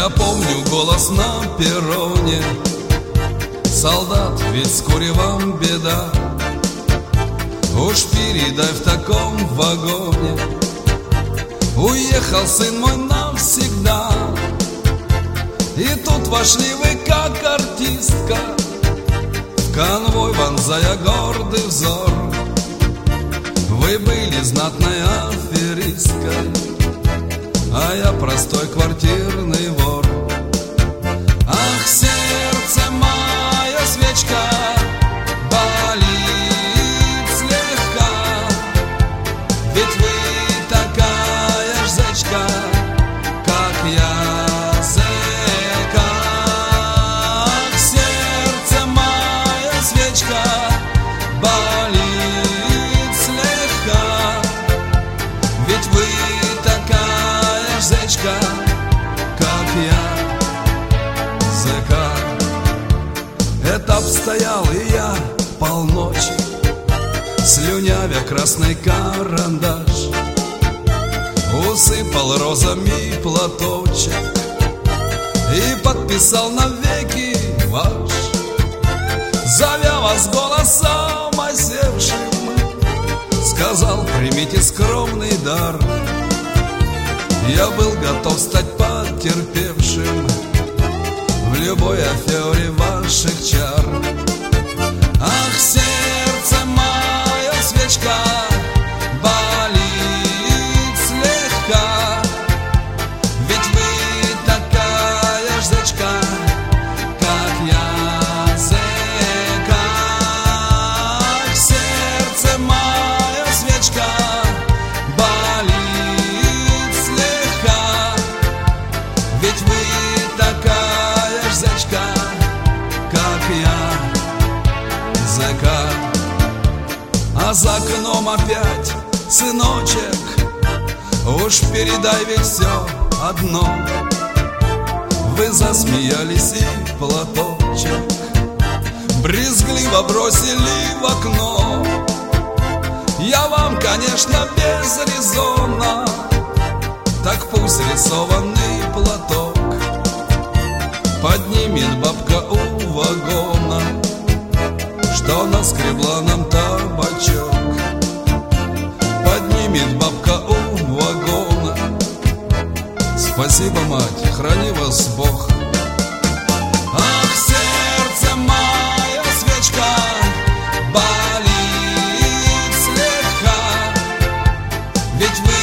Я помню голос на перроне: солдат, ведь вскоре вам беда. Уж передай в таком вагоне: уехал сын мой навсегда. И тут вошли вы, как артистка, в конвой вонзая гордый взор. Вы были знатной аферисткой, а я простой квартирный вор. Ах, сердце мое, свечка, болит слегка, ведь вы такая ж зечка, как я зэка. Ах, сердце мое, свечка, болит слегка, ведь вы такая ж зечка, как я зэка. Этап стоял, и я полночи, слюнявя красный карандаш, усыпал розами платочек и подписал навеки ваш. Зовя вас голосом осевшим, сказал: примите скромный дар. Я был готов стать потерпевшим в любой афере ваших чар. Ах, сердце мое, свечка, болит слегка, ведь вы такая ж зечка, как я зэка. Ах, сердце мое, свечка, болит слегка, ведь вы такая ж зечка, как я зэка. А за окном опять сыночек, уж передай, ведь все одно. Вы засмеялись и платочек брезгливо бросили в окно. Я вам, конечно, без резона, так пусть рисованный платок поднимет бабка у вагона, что наскребла нам табачок. Поднимет бабка у вагона. Спасибо, мать, храни вас Бог. Ах, сердце мое, свечка, болит слегка, ведь вы